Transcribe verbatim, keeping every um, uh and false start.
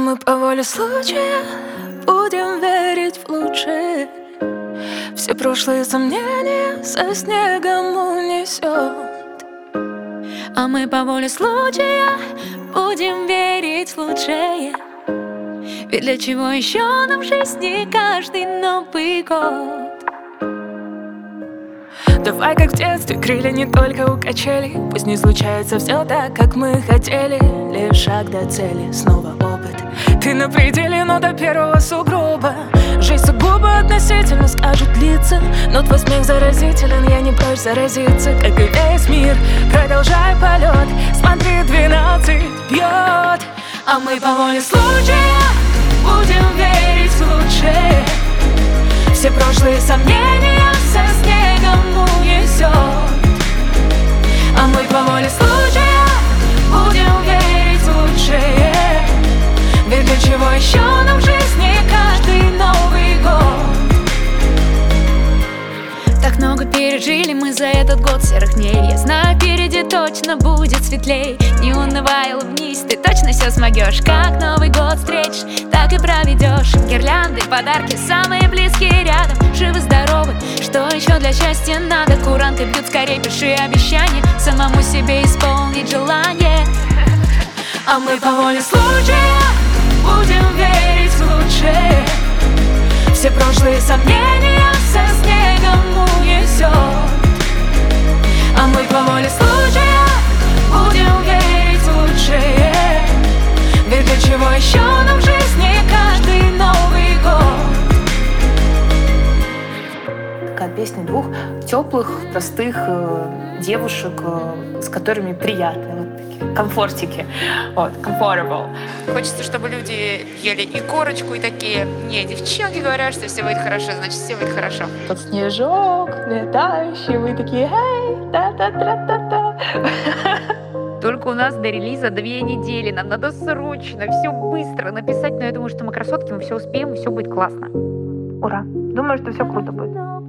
мы по воле случая будем верить в лучшее. Все прошлые сомнения со снегом унесет. А мы по воле случая будем верить в лучшее. Ведь для чего еще нам в жизни каждый Новый год? Давай, как в детстве, крылья не только у качелей. Пусть не случается все так, как мы хотели. Лишь шаг до цели, снова опыт. Ты на пределе, но до первого сугроба. Жизнь сугубо относительно, скажут лица. Но твой смех заразителен, я не прочь заразиться. Как и весь мир, продолжай полет. Смотри, двенадцать бьет. А мы по воле случая будем верить в лучшее. Все прошлые сомнения со снегом унесет. А мы по воле случая будем верить в лучшее. Ведь для чего еще нам в жизни каждый Новый год? Так много пережили мы за этот год серых дней. Я знаю, впереди точно будет светлей. Не унывай, улыбнись, ты точно все смогешь. Как Новый год встретишь, так и проведешь. Гирлянды, подарки, самые близкие рядом. Живы-здоровы, что еще для счастья надо? Куранты бьют, скорее пиши обещание. Самому себе исполнить желание. А мы по воле случая будем верить в лучшее. Все прошлые сомнения со снегом унесет. А мы по воле случая будем верить в лучшее. Ведь для чего еще нам в жизни каждый Новый год? Такая песня двух теплых, простых э, девушек, э, с которыми приятно, вот такие комфортики, вот, comfortable. Хочется, чтобы люди ели и корочку, и такие: не, девчонки говорят, что все будет хорошо, значит, все будет хорошо. Тот снежок летающий, вы такие: эй, та-та-та-та-та. Только у нас до релиза две недели. Нам надо срочно, все быстро написать. Но я думаю, что мы красотки, мы все успеем, и все будет классно. Ура! Думаю, что все круто будет.